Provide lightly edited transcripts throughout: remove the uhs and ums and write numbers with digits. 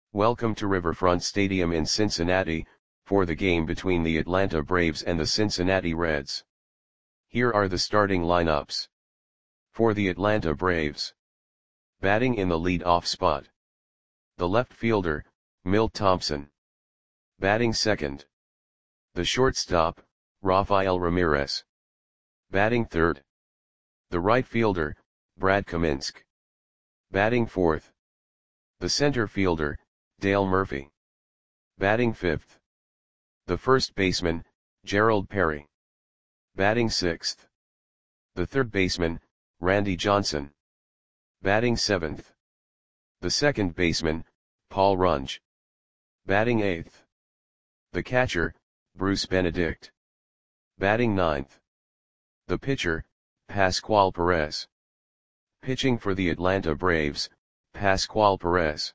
Welcome to Riverfront Stadium in Cincinnati, for the game between the Atlanta Braves and the Cincinnati Reds. Here are the starting lineups. For the Atlanta Braves. Batting in the lead-off spot. The left fielder, Milt Thompson. Batting second. The shortstop, Rafael Ramirez. Batting third. The right fielder, Brad Kaminsky. Batting fourth. The center fielder, Dale Murphy. Batting fifth. The first baseman, Gerald Perry. Batting sixth. The third baseman, Randy Johnson. Batting seventh. The second baseman, Paul Runge. Batting eighth. The catcher, Bruce Benedict. Batting ninth. The pitcher, Pascual Perez. Pitching for the Atlanta Braves, Pascual Perez.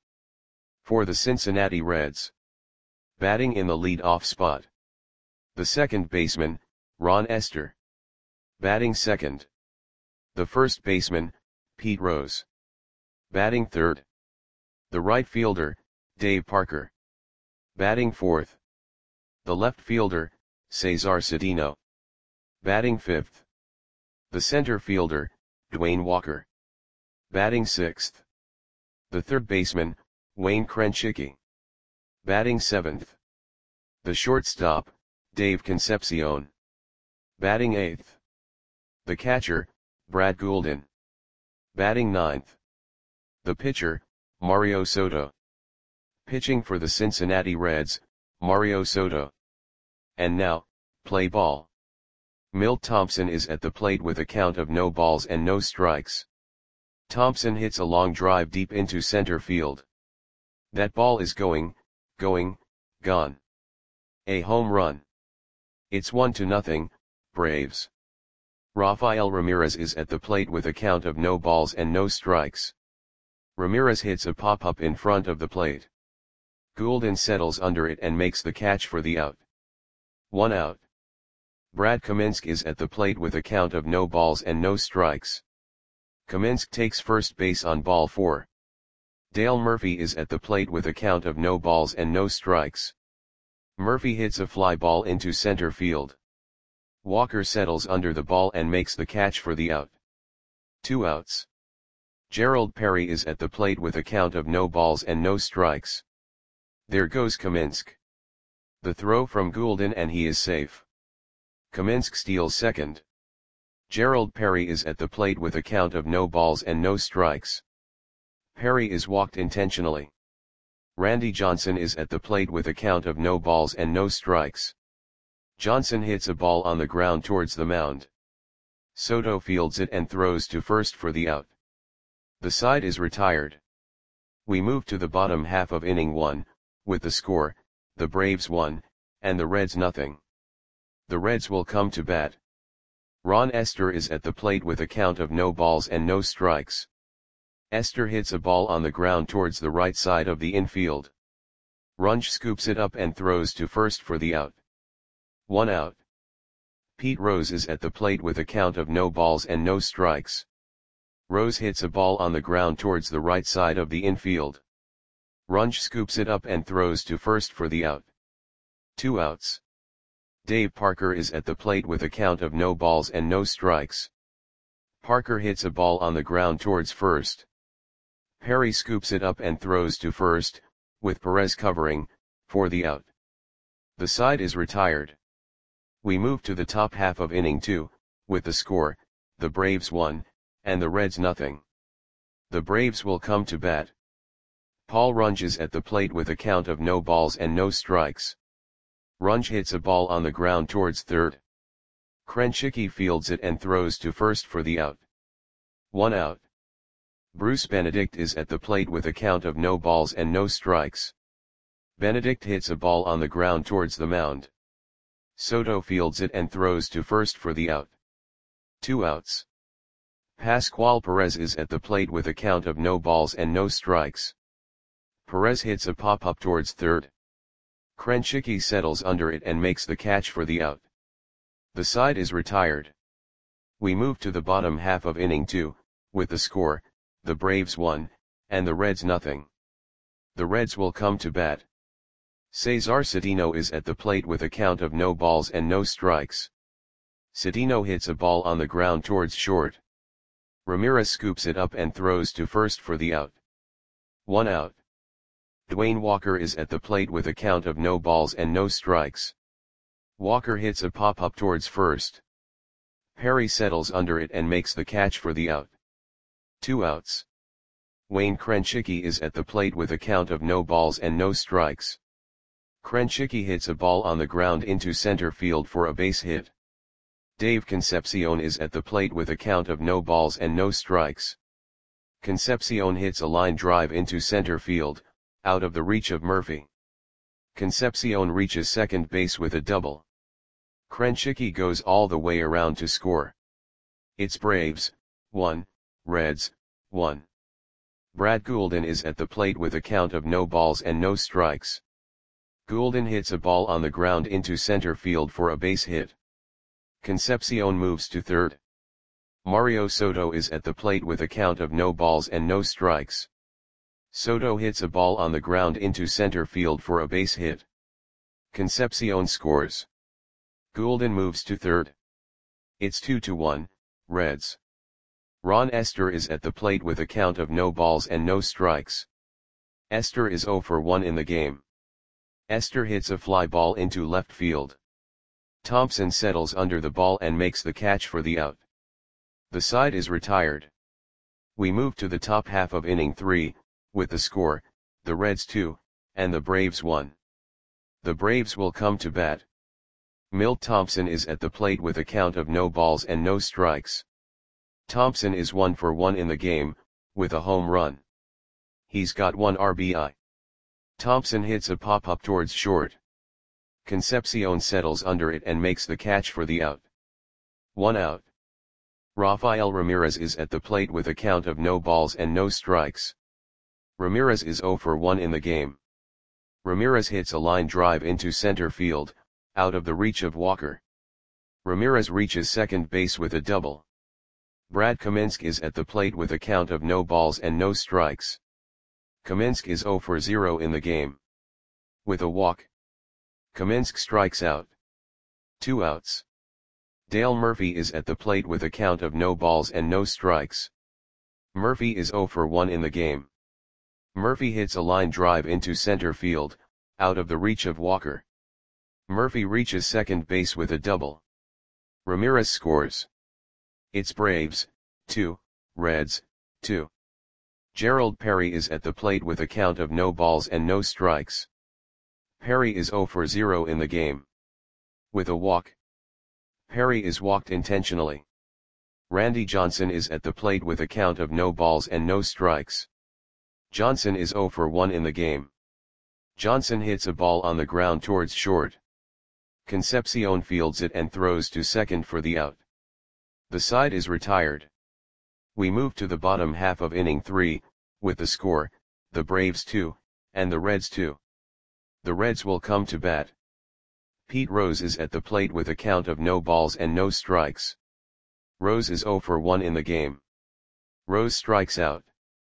For the Cincinnati Reds. Batting in the lead-off spot. The second baseman, Ron Estes. Batting second. The first baseman, Pete Rose. Batting third. The right fielder, Dave Parker. Batting fourth. The left fielder, Cesar Cedeno. Batting fifth. The center fielder, Dwayne Walker. Batting sixth. The third baseman, Wayne Krenchicki. Batting seventh. The shortstop, Dave Concepcion. Batting eighth. The catcher, Brad Goulden. Batting ninth. The pitcher, Mario Soto. Pitching for the Cincinnati Reds, Mario Soto. And now, play ball. Milt Thompson is at the plate with a count of no balls and no strikes. Thompson hits a long drive deep into center field. That ball is gone. A home run. It's 1-0, Braves. Rafael Ramirez is at the plate with a count of no balls and no strikes. Ramirez hits a pop-up in front of the plate. Goulden settles under it and makes the catch for the out. 1 out. Brad Kaminsky is at the plate with a count of no balls and no strikes. Kaminsky takes first base on ball 4. Dale Murphy is at the plate with a count of no balls and no strikes. Murphy hits a fly ball into center field. Walker settles under the ball and makes the catch for the out. 2 outs. Gerald Perry is at the plate with a count of no balls and no strikes. There goes Kaminsky. The throw from Goulden and he is safe. Kaminsky steals second. Gerald Perry is at the plate with a count of no balls and no strikes. Perry is walked intentionally. Randy Johnson is at the plate with a count of no balls and no strikes. Johnson hits a ball on the ground towards the mound. Soto fields it and throws to first for the out. The side is retired. We move to the bottom half of inning 1, with the score, the Braves 1, and the Reds 0. The Reds will come to bat. Ron Estes is at the plate with a count of no balls and no strikes. Estes hits a ball on the ground towards the right side of the infield. Runge scoops it up and throws to first for the out. 1 out. Pete Rose is at the plate with a count of no balls and no strikes. Rose hits a ball on the ground towards the right side of the infield. Runge scoops it up and throws to first for the out. 2 outs. Dave Parker is at the plate with a count of no balls and no strikes. Parker hits a ball on the ground towards first. Perry scoops it up and throws to first, with Perez covering, for the out. The side is retired. We move to the top half of inning 2, with the score, the Braves 1, and the Reds 0. The Braves will come to bat. Paul Runge is at the plate with a count of no balls and no strikes. Runge hits a ball on the ground towards third. Krenchicki fields it and throws to first for the out. 1 out. Bruce Benedict is at the plate with a count of no balls and no strikes. Benedict hits a ball on the ground towards the mound. Soto fields it and throws to first for the out. 2 outs. Pascual Perez is at the plate with a count of no balls and no strikes. Perez hits a pop-up towards third. Krenchicki settles under it and makes the catch for the out. The side is retired. We move to the bottom half of inning 2, with the score, the Braves 1, and the Reds 0. The Reds will come to bat. Cesar Cedeno is at the plate with a count of no balls and no strikes. Cedeno hits a ball on the ground towards short. Ramirez scoops it up and throws to first for the out. 1 out. Dwayne Walker is at the plate with a count of no balls and no strikes. Walker hits a pop-up towards first. Perry settles under it and makes the catch for the out. 2 outs. Wayne Krenchicki is at the plate with a count of no balls and no strikes. Krenchicki hits a ball on the ground into center field for a base hit. Dave Concepcion is at the plate with a count of no balls and no strikes. Concepcion hits a line drive into center field, out of the reach of Murphy. Concepcion reaches second base with a double. Krenchicki goes all the way around to score. It's Braves, 1, Reds, 1. Brad Goulden is at the plate with a count of no balls and no strikes. Goulden hits a ball on the ground into center field for a base hit. Concepcion moves to third. Mario Soto is at the plate with a count of no balls and no strikes. Soto hits a ball on the ground into center field for a base hit. Concepcion scores. Goulden moves to third. It's 2-1, Reds. Ron Esther is at the plate with a count of no balls and no strikes. Esther is 0 for 1 in the game. Esther hits a fly ball into left field. Thompson settles under the ball and makes the catch for the out. The side is retired. We move to the top half of inning 3, with the score, the Reds 2, and the Braves 1. The Braves will come to bat. Milt Thompson is at the plate with a count of no balls and no strikes. Thompson is 1 for 1 in the game, with a home run. He's got 1 RBI. Thompson hits a pop-up towards short. Concepcion settles under it and makes the catch for the out. 1 out. Rafael Ramirez is at the plate with a count of no balls and no strikes. Ramirez is 0 for 1 in the game. Ramirez hits a line drive into center field, out of the reach of Walker. Ramirez reaches second base with a double. Brad Kaminsky is at the plate with a count of no balls and no strikes. Kaminsky is 0 for 0 in the game. With a walk, Kaminsky strikes out. 2 outs. Dale Murphy is at the plate with a count of no balls and no strikes. Murphy is 0 for 1 in the game. Murphy hits a line drive into center field, out of the reach of Walker. Murphy reaches second base with a double. Ramirez scores. It's Braves, 2, Reds, 2. Gerald Perry is at the plate with a count of no balls and no strikes. Perry is 0 for 0 in the game. With a walk, Perry is walked intentionally. Randy Johnson is at the plate with a count of no balls and no strikes. Johnson is 0 for 1 in the game. Johnson hits a ball on the ground towards short. Concepcion fields it and throws to second for the out. The side is retired. We move to the bottom half of inning 3, with the score, the Braves 2, and the Reds 2. The Reds will come to bat. Pete Rose is at the plate with a count of no balls and no strikes. Rose is 0 for 1 in the game. Rose strikes out.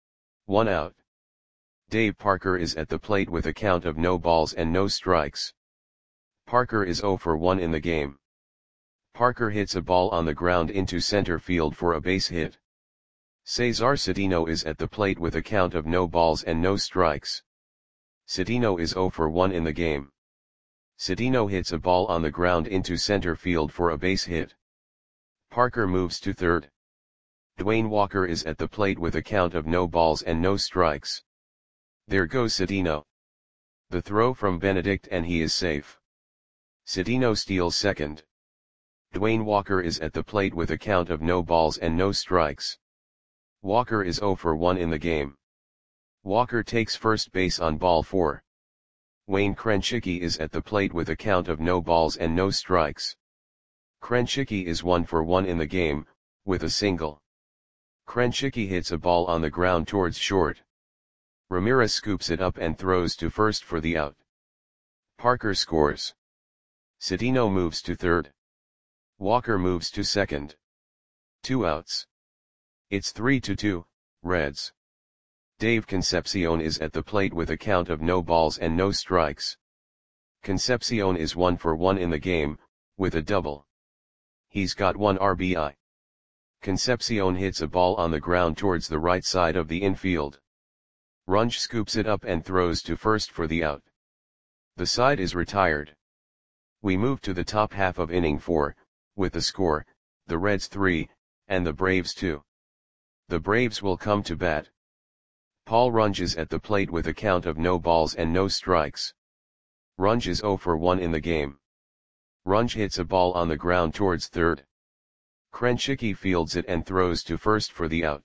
1 out. Dave Parker is at the plate with a count of no balls and no strikes. Parker is 0 for 1 in the game. Parker hits a ball on the ground into center field for a base hit. Cesar Cedeno is at the plate with a count of no balls and no strikes. Cedeno is 0 for 1 in the game. Cedeno hits a ball on the ground into center field for a base hit. Parker moves to third. Dwayne Walker is at the plate with a count of no balls and no strikes. There goes Cedeno. The throw from Benedict and he is safe. Cedeno steals second. Dwayne Walker is at the plate with a count of no balls and no strikes. Walker is 0 for 1 in the game. Walker takes first base on ball 4. Wayne Krenchicki is at the plate with a count of no balls and no strikes. Krenchicki is 1 for 1 in the game, with a single. Krenchicki hits a ball on the ground towards short. Ramirez scoops it up and throws to first for the out. Parker scores. Cedeno moves to third. Walker moves to second. 2 outs. It's 3-2, Reds. Dave Concepcion is at the plate with a count of no balls and no strikes. Concepcion is 1 for 1 in the game, with a double. He's got 1 RBI. Concepcion hits a ball on the ground towards the right side of the infield. Runge scoops it up and throws to first for the out. The side is retired. We move to the top half of inning 4, with the score, the Reds 3, and the Braves 2. The Braves will come to bat. Paul Runge is at the plate with a count of no balls and no strikes. Runge is 0 for 1 in the game. Runge hits a ball on the ground towards third. Krenchicki fields it and throws to first for the out.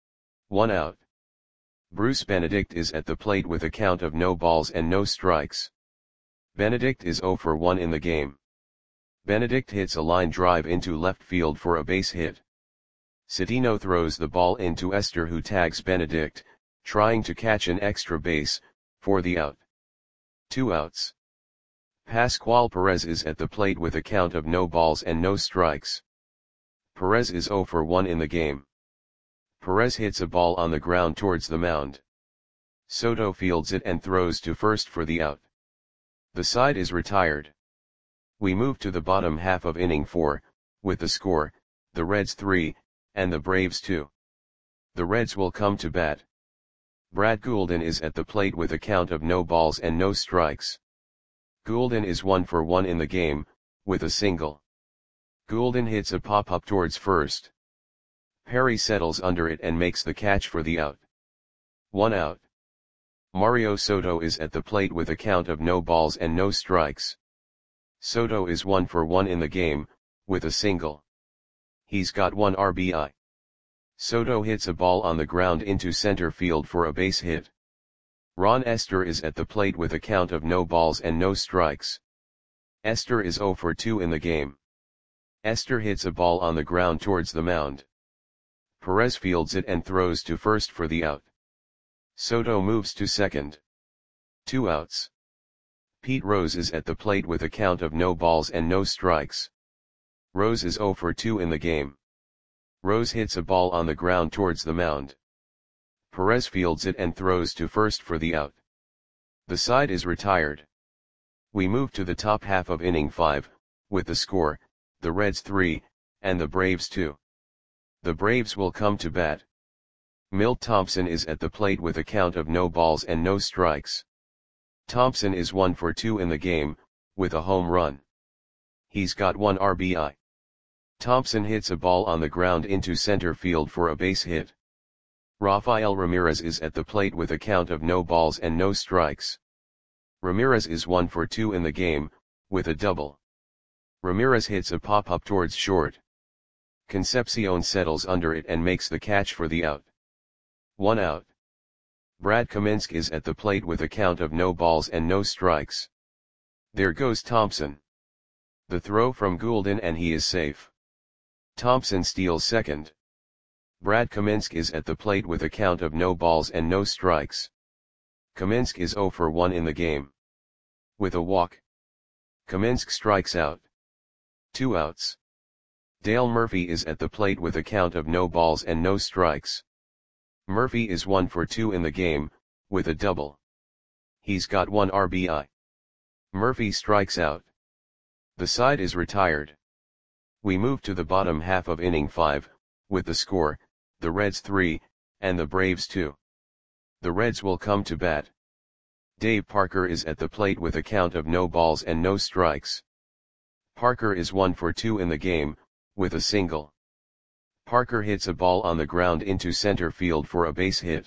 1 out. Bruce Benedict is at the plate with a count of no balls and no strikes. Benedict is 0 for 1 in the game. Benedict hits a line drive into left field for a base hit. Cedeno throws the ball into Esther, who tags Benedict, trying to catch an extra base, for the out. 2 outs. Pascual Perez is at the plate with a count of no balls and no strikes. Perez is 0 for 1 in the game. Perez hits a ball on the ground towards the mound. Soto fields it and throws to first for the out. The side is retired. We move to the bottom half of inning 4, with the score, the Reds 3, and the Braves 2. The Reds will come to bat. Brad Goulden is at the plate with a count of no balls and no strikes. Goulden is 1 for 1 in the game, with a single. Goulden hits a pop-up towards first. Perry settles under it and makes the catch for the out. 1 out. Mario Soto is at the plate with a count of no balls and no strikes. Soto is 1 for 1 in the game, with a single. He's got 1 RBI. Soto hits a ball on the ground into center field for a base hit. Ron Esther is at the plate with a count of no balls and no strikes. Esther is 0 for 2 in the game. Esther hits a ball on the ground towards the mound. Perez fields it and throws to first for the out. Soto moves to second. 2 outs. Pete Rose is at the plate with a count of no balls and no strikes. Rose is 0 for 2 in the game. Rose hits a ball on the ground towards the mound. Perez fields it and throws to first for the out. The side is retired. We move to the top half of inning 5, with the score, the Reds 3, and the Braves 2. The Braves will come to bat. Milt Thompson is at the plate with a count of no balls and no strikes. Thompson is 1 for 2 in the game, with a home run. He's got 1 RBI. Thompson hits a ball on the ground into center field for a base hit. Rafael Ramirez is at the plate with a count of no balls and no strikes. Ramirez is 1 for 2 in the game, with a double. Ramirez hits a pop-up towards short. Concepcion settles under it and makes the catch for the out. 1 out. Brad Kaminsky is at the plate with a count of no balls and no strikes. There goes Thompson. The throw from Goulden and he is safe. Thompson steals second. Brad Kaminsky is at the plate with a count of no balls and no strikes. Kaminsky is 0 for 1 in the game. With a walk. Kaminsky strikes out. 2 outs. Dale Murphy is at the plate with a count of no balls and no strikes. Murphy is 1 for 2 in the game, with a double. He's got 1 RBI. Murphy strikes out. The side is retired. We move to the bottom half of inning 5, with the score, the Reds 3, and the Braves 2. The Reds will come to bat. Dave Parker is at the plate with a count of no balls and no strikes. Parker is 1 for 2 in the game, with a single. Parker hits a ball on the ground into center field for a base hit.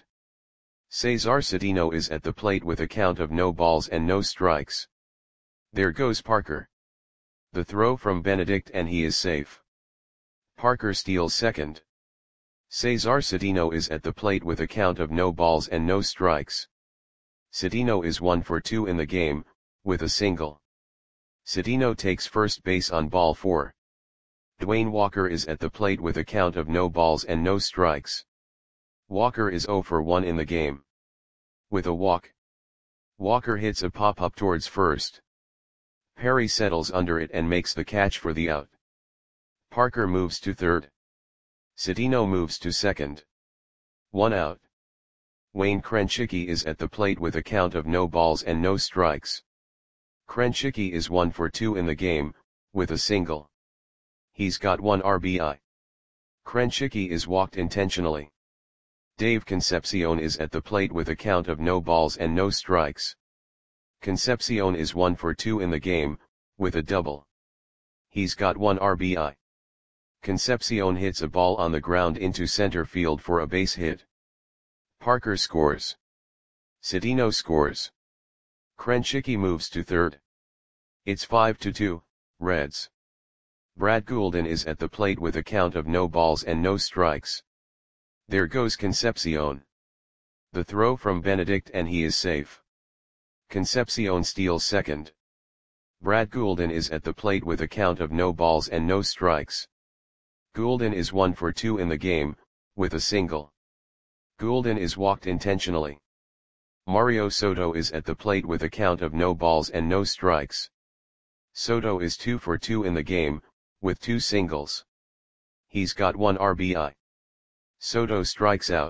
Cesar Cedeno is at the plate with a count of no balls and no strikes. There goes Parker. The throw from Benedict and he is safe. Parker steals second. Cesar Cedeno is at the plate with a count of no balls and no strikes. Cedeno is 1 for 2 in the game, with a single. Cedeno takes first base on ball 4. Dwayne Walker is at the plate with a count of no balls and no strikes. Walker is 0 for 1 in the game. With a walk. Walker hits a pop-up towards first. Perry settles under it and makes the catch for the out. Parker moves to third. Cedeno moves to second. 1 out. Wayne Krejcicki is at the plate with a count of no balls and no strikes. Krejcicki is 1 for 2 in the game, with a single. He's got 1 RBI. Krejcicki is walked intentionally. Dave Concepcion is at the plate with a count of no balls and no strikes. Concepcion is 1 for 2 in the game, with a double. He's got 1 RBI. Concepcion hits a ball on the ground into center field for a base hit. Parker scores. Cedeno scores. Krejcicki moves to third. It's 5-2, Reds. Brad Gulden is at the plate with a count of no balls and no strikes. There goes Concepcion. The throw from Benedict and he is safe. Concepcion steals second. Brad Gulden is at the plate with a count of no balls and no strikes. Gulden is 1 for 2 in the game, with a single. Gulden is walked intentionally. Mario Soto is at the plate with a count of no balls and no strikes. Soto is 2 for 2 in the game, with 2 singles. He's got 1 RBI. Soto strikes out.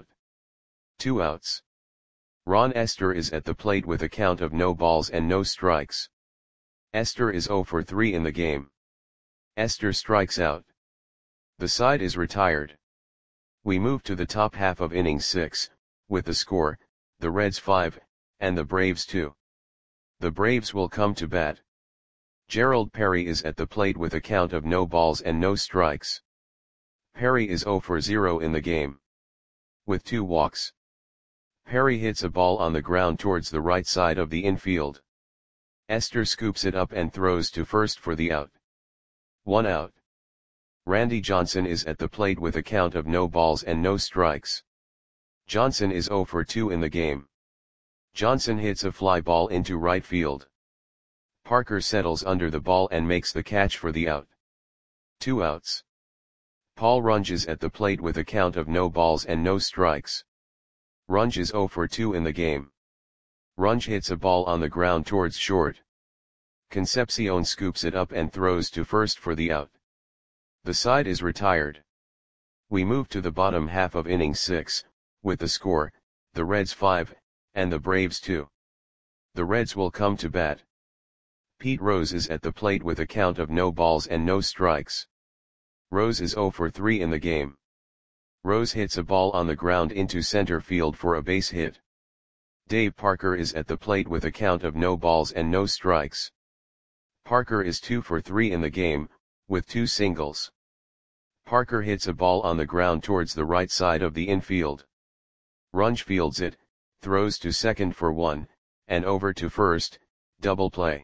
2 outs. Ron Estes is at the plate with a count of no balls and no strikes. Estes is 0 for 3 in the game. Estes strikes out. The side is retired. We move to the top half of inning 6, with the score, the Reds 5, and the Braves 2. The Braves will come to bat. Gerald Perry is at the plate with a count of no balls and no strikes. Perry is 0 for 0 in the game. With 2 walks. Perry hits a ball on the ground towards the right side of the infield. Estes scoops it up and throws to first for the out. 1 out. Randy Johnson is at the plate with a count of no balls and no strikes. Johnson is 0 for 2 in the game. Johnson hits a fly ball into right field. Parker settles under the ball and makes the catch for the out. 2 outs. Paul Runge is at the plate with a count of no balls and no strikes. Runge is 0 for 2 in the game. Runge hits a ball on the ground towards short. Concepcion scoops it up and throws to first for the out. The side is retired. We move to the bottom half of inning 6, with the score, the Reds 5, and the Braves 2. The Reds will come to bat. Pete Rose is at the plate with a count of no balls and no strikes. Rose is 0 for 3 in the game. Rose hits a ball on the ground into center field for a base hit. Dave Parker is at the plate with a count of no balls and no strikes. Parker is 2 for 3 in the game, with 2 singles. Parker hits a ball on the ground towards the right side of the infield. Runge fields it, throws to second for 1, and over to first, double play.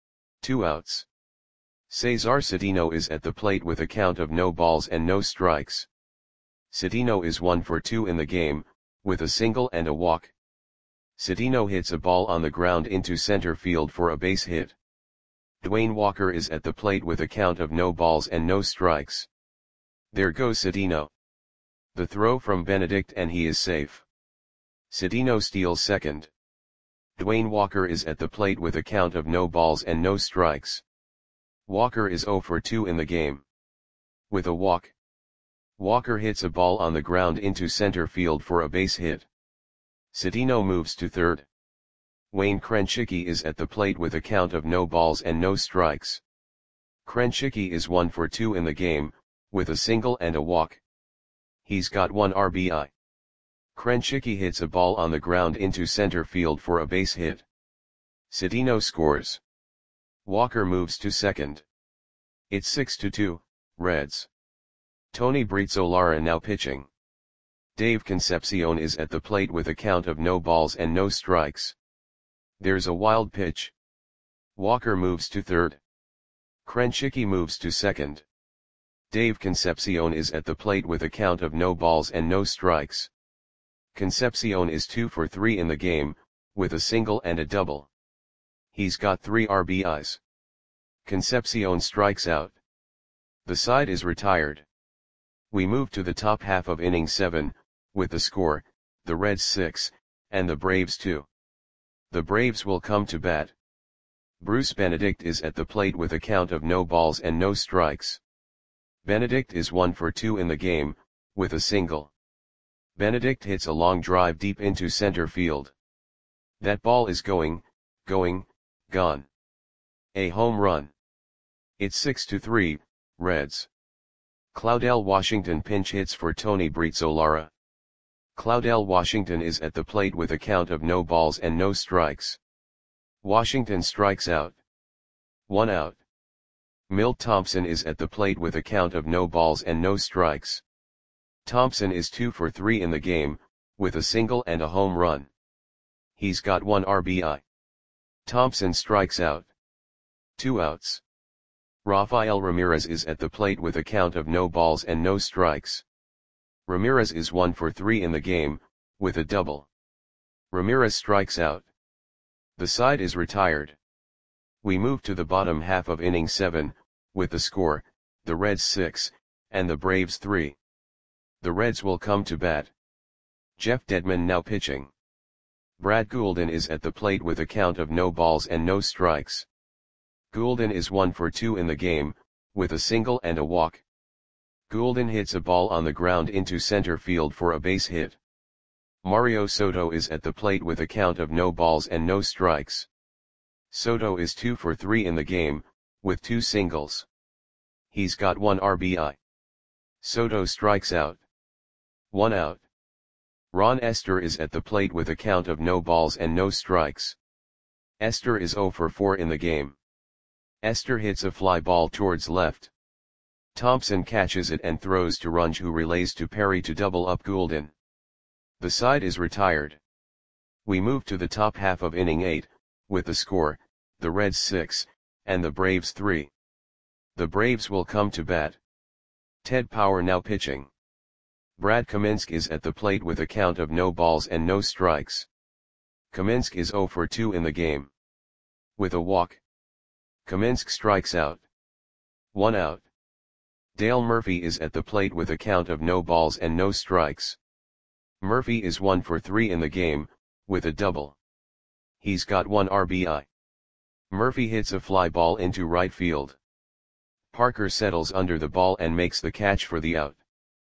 2 outs. Cesar Cedeno is at the plate with a count of no balls and no strikes. Cedeno is 1 for 2 in the game, with a single and a walk. Cedeno hits a ball on the ground into center field for a base hit. Dwayne Walker is at the plate with a count of no balls and no strikes. There goes Cedeno. The throw from Benedict and he is safe. Cedeno steals second. Dwayne Walker is at the plate with a count of no balls and no strikes. Walker is 0 for 2 in the game. With a walk. Walker hits a ball on the ground into center field for a base hit. Cedeno moves to third. Wayne Krejcicki is at the plate with a count of no balls and no strikes. Krejcicki is 1 for 2 in the game, with a single and a walk. He's got 1 RBI. Krejcicki hits a ball on the ground into center field for a base hit. Cedeno scores. Walker moves to second. It's 6-2, Reds. Tony Brizolara now pitching. Dave Concepcion is at the plate with a count of no balls and no strikes. There's a wild pitch. Walker moves to third. Krejcicki moves to second. Dave Concepcion is at the plate with a count of no balls and no strikes. Concepcion is 2 for 3 in the game, with a single and a double. He's got 3 RBIs. Concepcion strikes out. The side is retired. We move to the top half of inning 7, with the score, the Reds 6, and the Braves 2. The Braves will come to bat. Bruce Benedict is at the plate with a count of no balls and no strikes. Benedict is 1 for 2 in the game, with a single. Benedict hits a long drive deep into center field. That ball is going, gone. A home run. It's 6-3, Reds. Claudell Washington pinch hits for Tony Brizolara. Claudell Washington is at the plate with a count of no balls and no strikes. Washington strikes out. 1 out. Milt Thompson is at the plate with a count of no balls and no strikes. Thompson is 2 for 3 in the game, with a single and a home run. He's got 1 RBI. Thompson strikes out. 2 outs. Rafael Ramirez is at the plate with a count of no balls and no strikes. Ramirez is 1 for 3 in the game, with a double. Ramirez strikes out. The side is retired. We move to the bottom half of inning 7, with the score, the Reds 6, and the Braves 3. The Reds will come to bat. Jeff Dedman now pitching. Brad Goulden is at the plate with a count of no balls and no strikes. Goulden is 1 for 2 in the game, with a single and a walk. Goulden hits a ball on the ground into center field for a base hit. Mario Soto is at the plate with a count of no balls and no strikes. Soto is 2 for 3 in the game, with 2 singles. He's got 1 RBI. Soto strikes out. 1 out. Ron Estes is at the plate with a count of no balls and no strikes. Estes is 0 for 4 in the game. Estes hits a fly ball towards left. Thompson catches it and throws to Runge, who relays to Perry to double up Goulden. The side is retired. We move to the top half of inning 8, with the score, the Reds 6, and the Braves 3. The Braves will come to bat. Ted Power now pitching. Brad Kaminsky is at the plate with a count of no balls and no strikes. Kaminsky is 0 for 2 in the game. With a walk. Kaminsky strikes out. 1 out. Dale Murphy is at the plate with a count of no balls and no strikes. Murphy is 1 for 3 in the game, with a double. He's got 1 RBI. Murphy hits a fly ball into right field. Parker settles under the ball and makes the catch for the out.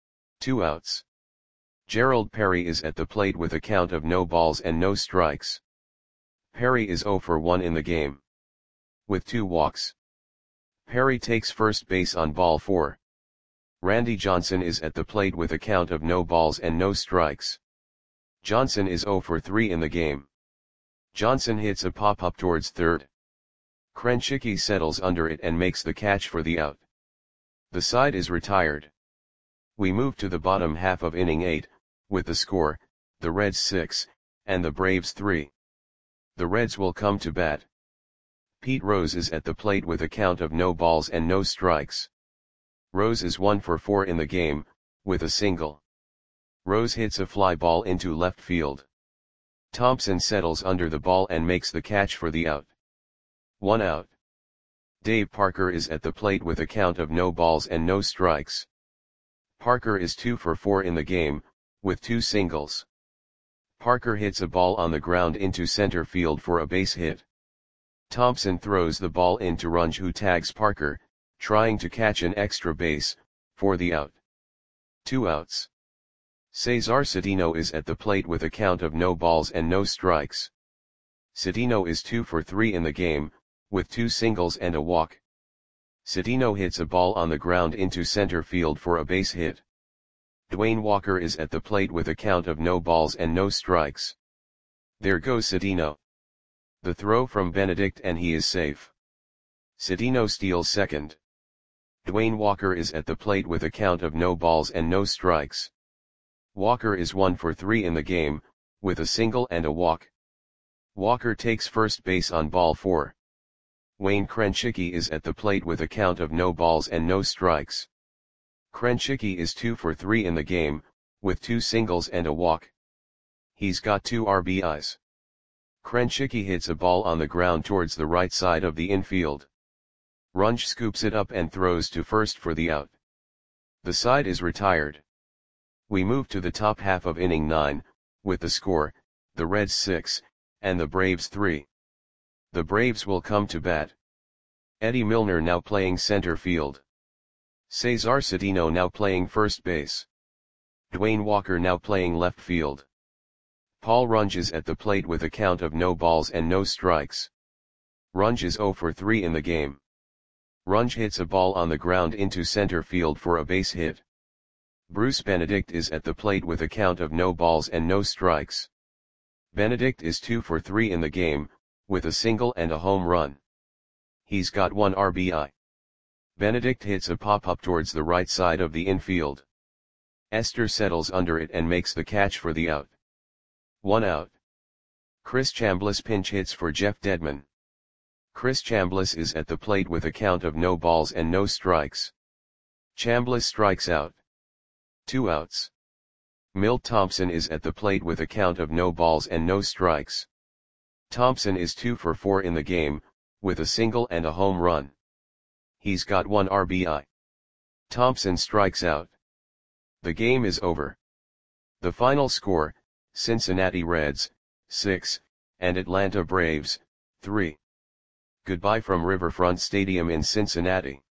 2 outs. Gerald Perry is at the plate with a count of no balls and no strikes. Perry is 0 for 1 in the game. With 2 walks. Perry takes first base on ball 4. Randy Johnson is at the plate with a count of no balls and no strikes. Johnson is 0 for 3 in the game. Johnson hits a pop-up towards third. Krenchicki settles under it and makes the catch for the out. The side is retired. We move to the bottom half of inning 8, with the score, the Reds 6, and the Braves 3. The Reds will come to bat. Pete Rose is at the plate with a count of no balls and no strikes. Rose is 1 for 4 in the game, with a single. Rose hits a fly ball into left field. Thompson settles under the ball and makes the catch for the out. 1 out. Dave Parker is at the plate with a count of no balls and no strikes. Parker is 2 for 4 in the game, with 2 singles. Parker hits a ball on the ground into center field for a base hit. Thompson throws the ball into Runge, who tags Parker, trying to catch an extra base, for the out. 2 outs. Cesar Cedeno is at the plate with a count of no balls and no strikes. Cedeno is 2 for 3 in the game, with 2 singles and a walk. Cedeno hits a ball on the ground into center field for a base hit. Dwayne Walker is at the plate with a count of no balls and no strikes. There goes Cedeno. The throw from Benedict and he is safe. Cedeno steals second. Dwayne Walker is at the plate with a count of no balls and no strikes. Walker is 1 for 3 in the game, with a single and a walk. Walker takes first base on ball 4. Wayne Krenchicki is at the plate with a count of no balls and no strikes. Krenchicki is 2 for 3 in the game, with 2 singles and a walk. He's got 2 RBIs. Krenchicki hits a ball on the ground towards the right side of the infield. Runge scoops it up and throws to first for the out. The side is retired. We move to the top half of inning 9, with the score, the Reds 6, and the Braves 3. The Braves will come to bat. Eddie Milner now playing center field. Cesar Cedeno now playing first base. Dwayne Walker now playing left field. Paul Runge is at the plate with a count of no balls and no strikes. Runge is 0 for 3 in the game. Runge hits a ball on the ground into center field for a base hit. Bruce Benedict is at the plate with a count of no balls and no strikes. Benedict is 2 for 3 in the game, with a single and a home run. He's got 1 RBI. Benedict hits a pop-up towards the right side of the infield. Esther settles under it and makes the catch for the out. 1 out. Chris Chambliss pinch hits for Jeff Dedmon. Chris Chambliss is at the plate with a count of no balls and no strikes. Chambliss strikes out. 2 outs. Milt Thompson is at the plate with a count of no balls and no strikes. Thompson is 2 for 4 in the game, with a single and a home run. He's got 1 RBI. Thompson strikes out. The game is over. The final score, Cincinnati Reds, 6, and Atlanta Braves, 3. Goodbye from Riverfront Stadium in Cincinnati.